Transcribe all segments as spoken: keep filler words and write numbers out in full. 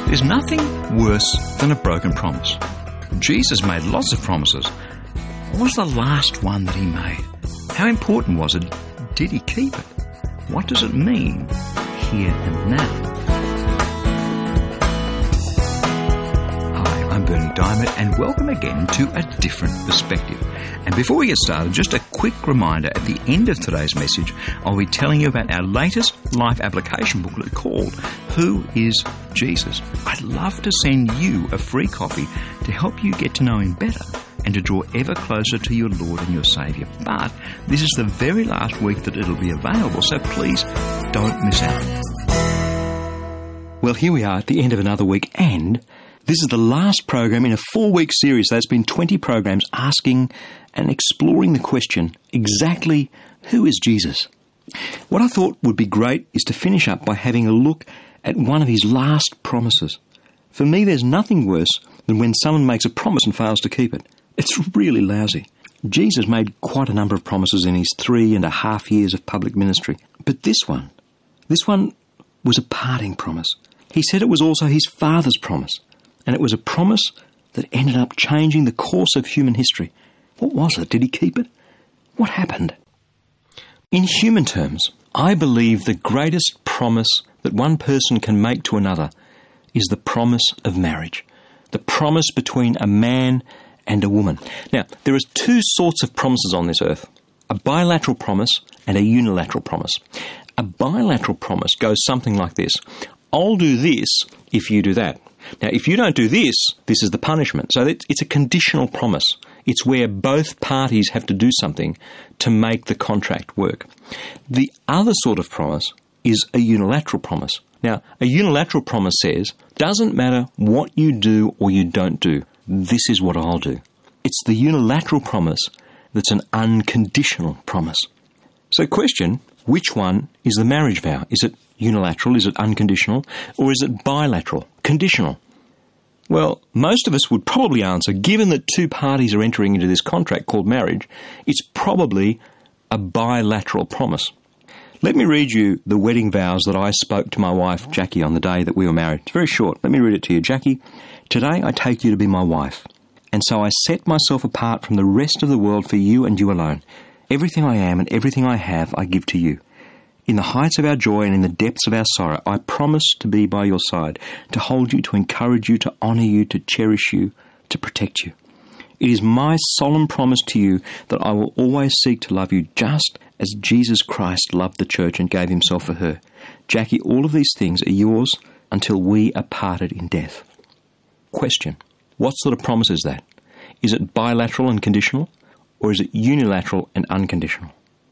There's nothing worse than a broken promise. Jesus made lots of promises. What was the last one that he made? How important was it? Did he keep it? What does it mean here and now? Hi, I'm Bernie Diamond, and welcome again to A Different Perspective. And before we get started, just a quick reminder, at the end of today's message, I'll be telling you about our latest life application booklet called Who is Jesus? I'd love to send you a free copy to help you get to know him better and to draw ever closer to your Lord and your Saviour. But this is the very last week that it'll be available, so please don't miss out. Well, here we are at the end of another week, and this is the last program in a four-week series. There's been twenty programs asking and exploring the question, exactly who is Jesus? What I thought would be great is to finish up by having a look at one of his last promises. For me, there's nothing worse than when someone makes a promise and fails to keep it. It's really lousy. Jesus made quite a number of promises in his three and a half years of public ministry. But this one, this one was a parting promise. He said it was also his Father's promise. And it was a promise that ended up changing the course of human history. What was it? Did he keep it? What happened? In human terms, I believe the greatest promise that one person can make to another is the promise of marriage. The promise between a man and a woman. Now, there are two sorts of promises on this earth. A bilateral promise and a unilateral promise. A bilateral promise goes something like this. I'll do this if you do that. Now, if you don't do this, this is the punishment. So it's a conditional promise. It's where both parties have to do something to make the contract work. The other sort of promise is a unilateral promise. Now, a unilateral promise says, doesn't matter what you do or you don't do, this is what I'll do. It's the unilateral promise that's an unconditional promise. So question, which one is the marriage vow? Is it unilateral? Is it unconditional? Or is it bilateral, conditional? Well, most of us would probably answer, given that two parties are entering into this contract called marriage, it's probably a bilateral promise. Let me read you the wedding vows that I spoke to my wife, Jackie, on the day that we were married. It's very short. Let me read it to you. Jackie, today I take you to be my wife, and so I set myself apart from the rest of the world for you and you alone. Everything I am and everything I have, I give to you. In the heights of our joy and in the depths of our sorrow, I promise to be by your side, to hold you, to encourage you, to honour you, to cherish you, to protect you. It is my solemn promise to you that I will always seek to love you just as Jesus Christ loved the church and gave himself for her. Jackie, all of these things are yours until we are parted in death. Question. What sort of promise is that? Is it bilateral and conditional, or is it unilateral and unconditional?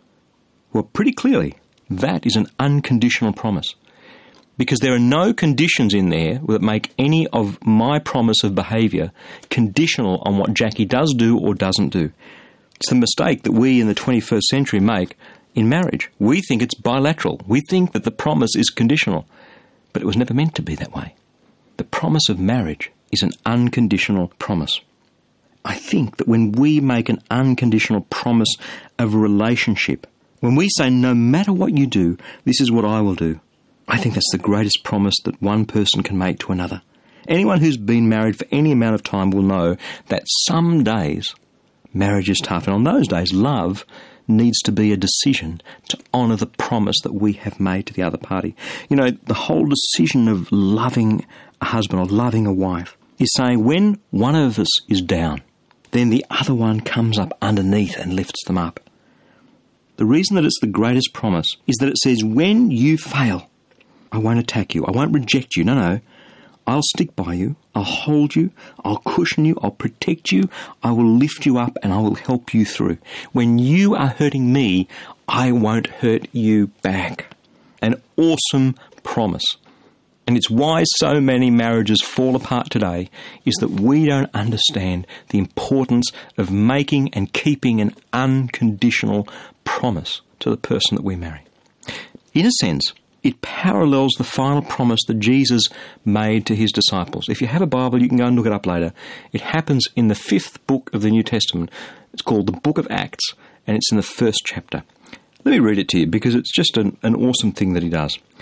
Well, pretty clearly, that is an unconditional promise. Because there are no conditions in there that make any of my promise of behaviour conditional on what Jackie does do or doesn't do. It's the mistake that we in the twenty-first century make in marriage. We think it's bilateral. We think that the promise is conditional. But it was never meant to be that way. The promise of marriage is an unconditional promise. I think that when we make an unconditional promise of a relationship, when we say, no matter what you do, this is what I will do, I think that's the greatest promise that one person can make to another. Anyone who's been married for any amount of time will know that some days marriage is tough. And on those days, love needs to be a decision to honour the promise that we have made to the other party. You know, the whole decision of loving a husband or loving a wife is saying when one of us is down, then the other one comes up underneath and lifts them up. The reason that it's the greatest promise is that it says, when you fail, I won't attack you, I won't reject you, no, no. I'll stick by you, I'll hold you, I'll cushion you, I'll protect you, I will lift you up and I will help you through. When you are hurting me, I won't hurt you back. An awesome promise. And it's why so many marriages fall apart today, is that we don't understand the importance of making and keeping an unconditional promise to the person that we marry. In a sense, it parallels the final promise that Jesus made to his disciples. If you have a Bible, you can go and look it up later. It happens in the fifth book of the New Testament. It's called the Book of Acts, and it's in the first chapter. Let me read it to you because it's just an, an awesome thing that he does.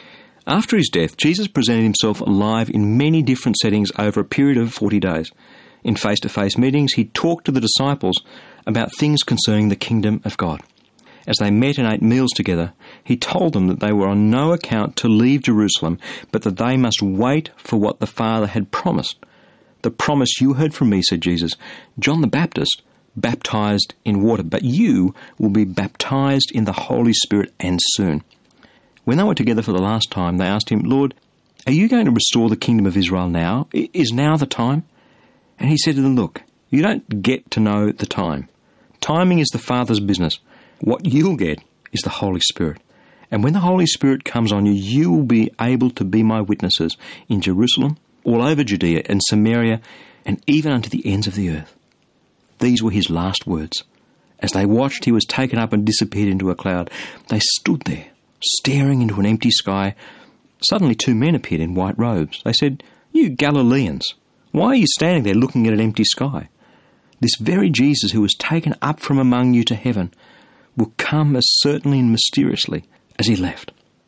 After his death, Jesus presented himself alive in many different settings over a period of forty days. In face-to-face meetings, he talked to the disciples about things concerning the kingdom of God. As they met and ate meals together, he told them that they were on no account to leave Jerusalem, but that they must wait for what the Father had promised. The promise you heard from me, said Jesus. John the Baptist baptized in water, but you will be baptized in the Holy Spirit and soon. When they were together for the last time, they asked him, Lord, are you going to restore the kingdom of Israel now? Is now the time? And he said to them, look, you don't get to know the time. Timing is the Father's business. What you'll get is the Holy Spirit. And when the Holy Spirit comes on you, you will be able to be my witnesses in Jerusalem, all over Judea and Samaria, and even unto the ends of the earth. These were his last words. As they watched, he was taken up and disappeared into a cloud. They stood there, staring into an empty sky. Suddenly two men appeared in white robes. They said, you Galileans, why are you standing there looking at an empty sky? This very Jesus who was taken up from among you to heaven will come as certainly and mysteriously as he left.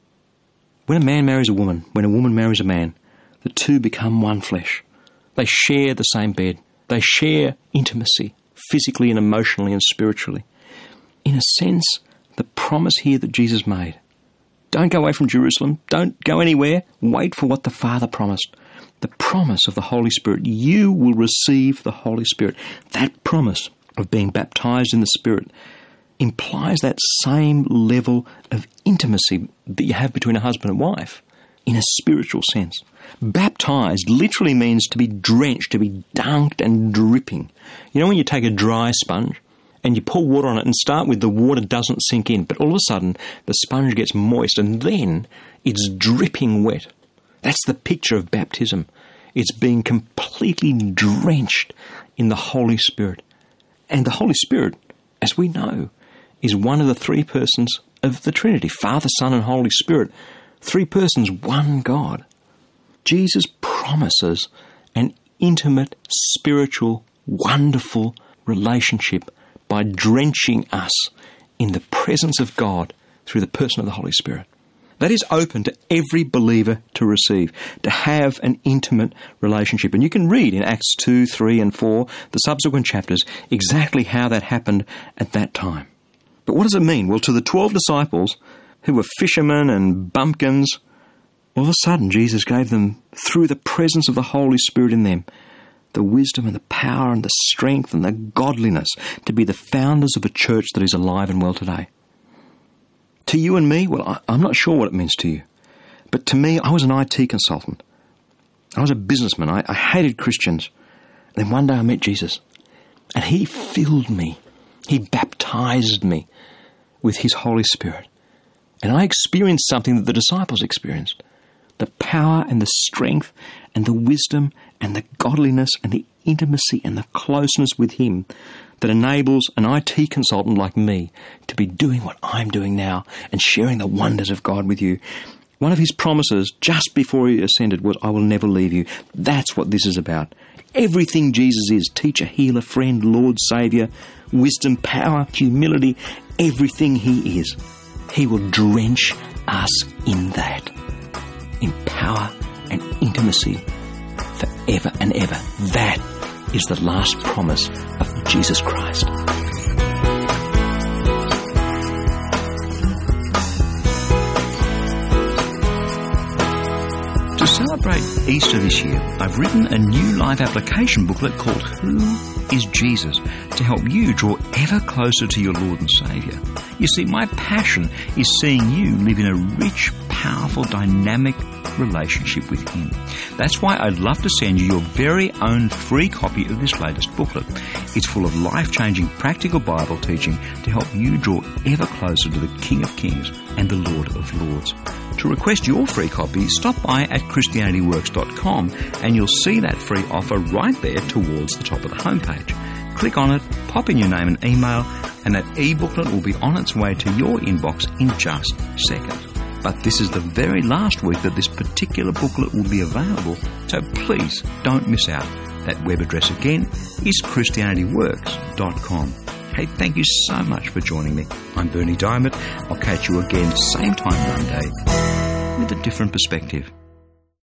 When a man marries a woman, when a woman marries a man, the two become one flesh. They share the same bed. They share intimacy, physically and emotionally and spiritually. In a sense, the promise here that Jesus made, don't go away from Jerusalem, don't go anywhere, wait for what the Father promised. The promise of the Holy Spirit, you will receive the Holy Spirit. That promise of being baptized in the Spirit implies that same level of intimacy that you have between a husband and wife in a spiritual sense. Baptized literally means to be drenched, to be dunked and dripping. You know when you take a dry sponge and you pour water on it and start with the water doesn't sink in, but all of a sudden the sponge gets moist and then it's dripping wet. That's the picture of baptism. It's being completely drenched in the Holy Spirit. And the Holy Spirit, as we know, is one of the three persons of the Trinity, Father, Son, and Holy Spirit. Three persons, one God. Jesus promises an intimate, spiritual, wonderful relationship by drenching us in the presence of God through the person of the Holy Spirit. That is open to every believer to receive, to have an intimate relationship. And you can read in Acts two, three and four, the subsequent chapters, exactly how that happened at that time. But what does it mean? Well, to the twelve disciples, who were fishermen and bumpkins, all of a sudden Jesus gave them, through the presence of the Holy Spirit in them, the wisdom and the power and the strength and the godliness to be the founders of a church that is alive and well today. To you and me, well, I, I'm not sure what it means to you. But to me, I was an I T consultant. I was a businessman. I, I hated Christians. And then one day I met Jesus. And he filled me. He baptized me with his Holy Spirit. And I experienced something that the disciples experienced. The power and the strength and the wisdom and the godliness and the intimacy and the closeness with him that enables an I T consultant like me to be doing what I'm doing now and sharing the wonders of God with you. One of his promises just before he ascended was, I will never leave you. That's what this is about. Everything Jesus is, teacher, healer, friend, Lord, Saviour, wisdom, power, humility, everything he is, he will drench us in that, in power and intimacy forever and ever. That is the last promise of Jesus Christ. To celebrate Easter this year, I've written a new live application booklet called Who is Jesus? To help you draw ever closer to your Lord and Saviour. You see, my passion is seeing you live in a rich, powerful, dynamic relationship with him. That's why I'd love to send you your very own free copy of this latest booklet. It's full of life-changing practical Bible teaching to help you draw ever closer to the King of Kings and the Lord of Lords. To request your free copy, stop by at Christianity Works dot com and you'll see that free offer right there towards the top of the homepage. Click on it, pop in your name and email, and that e-booklet will be on its way to your inbox in just seconds. But this is the very last week that this particular booklet will be available, so please don't miss out. That web address again is Christianity Works dot com. Hey, thank you so much for joining me. I'm Berni Dymet. I'll catch you again same time Monday. with a different perspective.